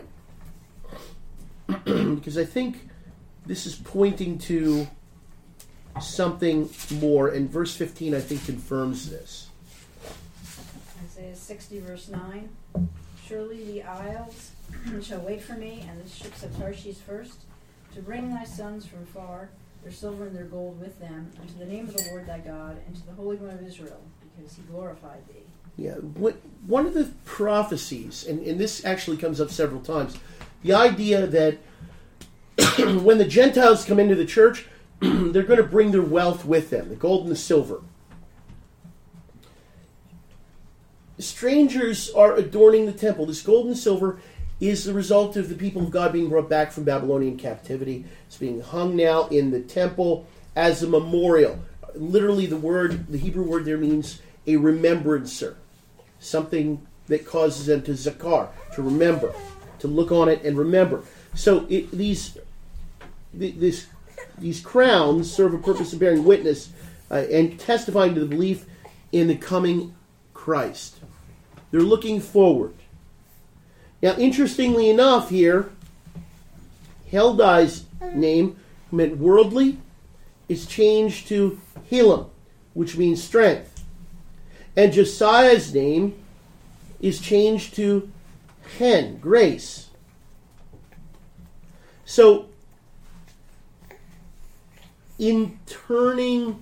Because I think this is pointing to something more, and verse 15, I think, confirms this. Isaiah 60, verse 9. Surely the isles shall wait for me, and the ships of Tarshish first, to bring thy sons from far, their silver and their gold with them, unto the name of the Lord thy God, and to the Holy One of Israel, because he glorified thee. Yeah, one of the prophecies, and this actually comes up several times, the idea that when the Gentiles come into the church, they're going to bring their wealth with them, the gold and the silver. Strangers are adorning the temple. This gold and silver is the result of the people of God being brought back from Babylonian captivity. It's being hung now in the temple as a memorial. Literally, the Hebrew word there means a remembrancer. Something that causes them to zakar, to remember, to look on it and remember. So these crowns serve a purpose of bearing witness and testifying to the belief in the coming Christ. They're looking forward. Now, interestingly enough here, Heldai's name, who meant worldly, is changed to Helam, which means strength. And Josiah's name is changed to Hen, grace. So, in turning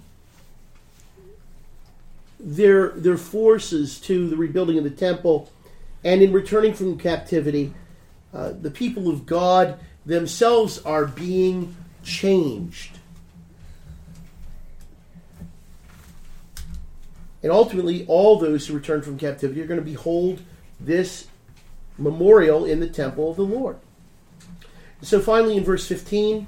their forces to the rebuilding of the temple, and in returning from captivity, the people of God themselves are being changed. And ultimately, all those who return from captivity are going to behold this memorial in the temple of the Lord. So finally, in verse 15...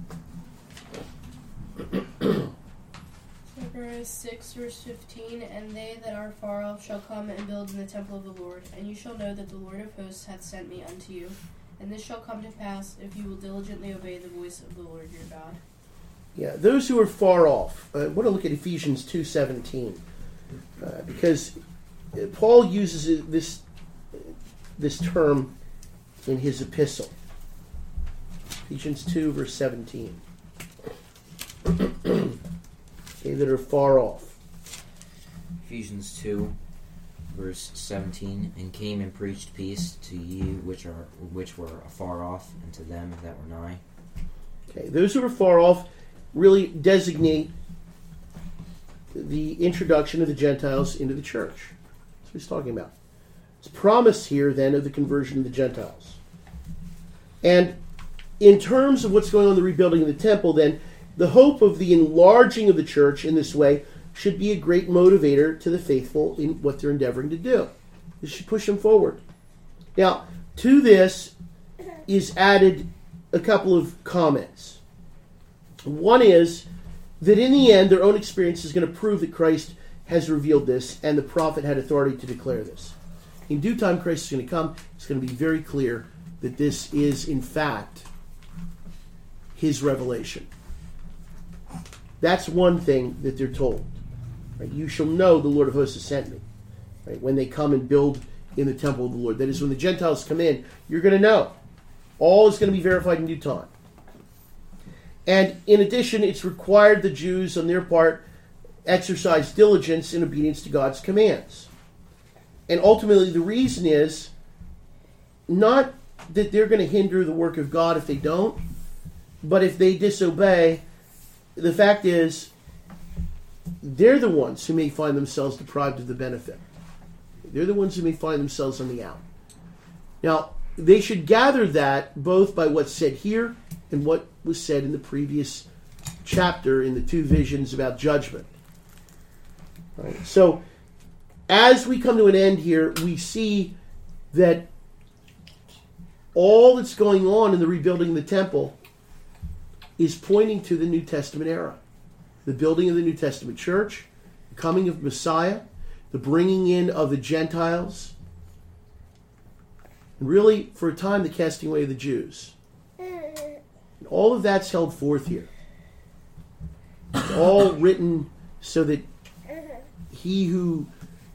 Zechariah 6, verse 15, And they that are far off shall come and build in the temple of the Lord, and you shall know that the Lord of hosts hath sent me unto you. And this shall come to pass, if you will diligently obey the voice of the Lord your God. Yeah, those who are far off. I want to look at Ephesians 2:17, because Paul uses this term in his epistle. Ephesians 2, verse 17. They that are far off. Ephesians 2, verse 17, And came and preached peace to ye which were afar off, and to them that were nigh. Okay, those who are far off really designate the introduction of the Gentiles into the church. That's what he's talking about. It's promise here, then, of the conversion of the Gentiles. And in terms of what's going on in the rebuilding of the temple, then, the hope of the enlarging of the church in this way should be a great motivator to the faithful in what they're endeavoring to do. This should push them forward. Now, to this is added a couple of comments. One is that in the end, their own experience is going to prove that Christ has revealed this, and the prophet had authority to declare this. In due time, Christ is going to come. It's going to be very clear that this is, in fact, his revelation. That's one thing that they're told. Right? You shall know the Lord of hosts has sent me. Right? When they come and build in the temple of the Lord. That is, when the Gentiles come in, you're going to know. All is going to be verified in due time. And in addition, it's required the Jews, on their part, exercise diligence in obedience to God's commands. And ultimately, the reason is not that they're going to hinder the work of God if they don't, but if they disobey, the fact is, they're the ones who may find themselves deprived of the benefit. They're the ones who may find themselves on the out. Now, they should gather that both by what's said here and what was said in the previous chapter in the two visions about judgment. Right? So, as we come to an end here, we see that all that's going on in the rebuilding of the temple is pointing to the New Testament era. The building of the New Testament church, the coming of Messiah, the bringing in of the Gentiles, and really, for a time, the casting away of the Jews. And all of that's held forth here. It's all written so that he who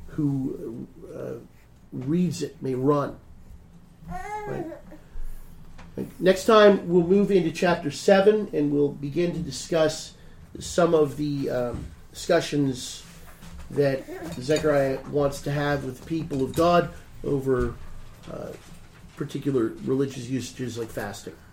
reads it may run. Right? Next time, we'll move into chapter 7, and we'll begin to discuss some of the discussions that Zechariah wants to have with the people of God over particular religious usages like fasting.